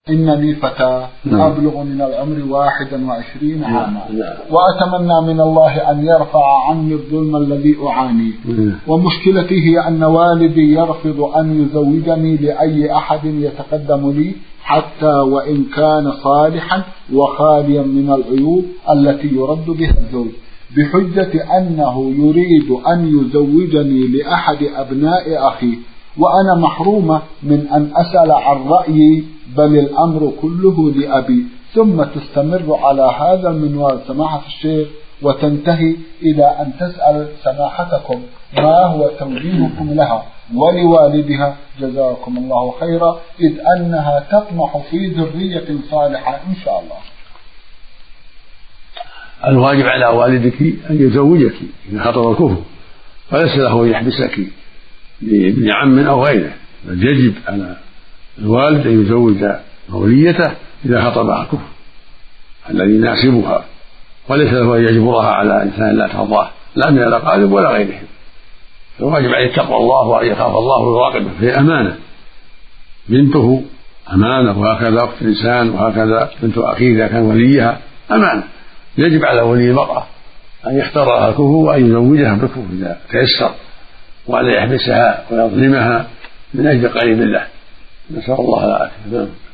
إنني فتى أبلغ من العمر 21 عاما وأتمنى من الله أن يرفع عني الظلم الذي أعاني، ومشكلتي هي أن والدي يرفض أن يزوجني لأي أحد يتقدم لي حتى وإن كان صالحا وخاليا من العيوب التي يرد بها الزوج، بحجة أنه يريد أن يزوجني لأحد أبناء أخي وأنا محرومة من أن أسأل عن رأيي، بل الأمر كله لأبي. ثم تستمر على هذا المنوال سماحة الشيخ وتنتهي إلى أن تسأل سماحتكم ما هو توجيهكم لها ولوالدها جزاكم الله خيرا، إذ أنها تطمح في ذرية صالحة إن شاء الله. الواجب على والدك أن يزوجك إذا خطر الكفر، وليس له أن يحبسك لابن عم أو غيره، بل يجب على الوالد أن يزوج وليته إذا خطبها الكفر الذي يناسبها، وليس له أن يجبرها على إنسان لا ترضاه لا من الأقارب ولا غيرهم. الواجب عليه تقوى الله وأن يخاف الله ويراقبه، فهي أمانة، بنته أمانة، وهكذا أخت الإنسان، وهكذا بنت أخيه إذا كان وليها أمانة. يجب على ولي المرأة أن يختار لها الكفر وأن يزوجها بالكفر إذا تيسر، وأن يحبسها ويظلمها من أجل قريب الله. نسأل الله العافية.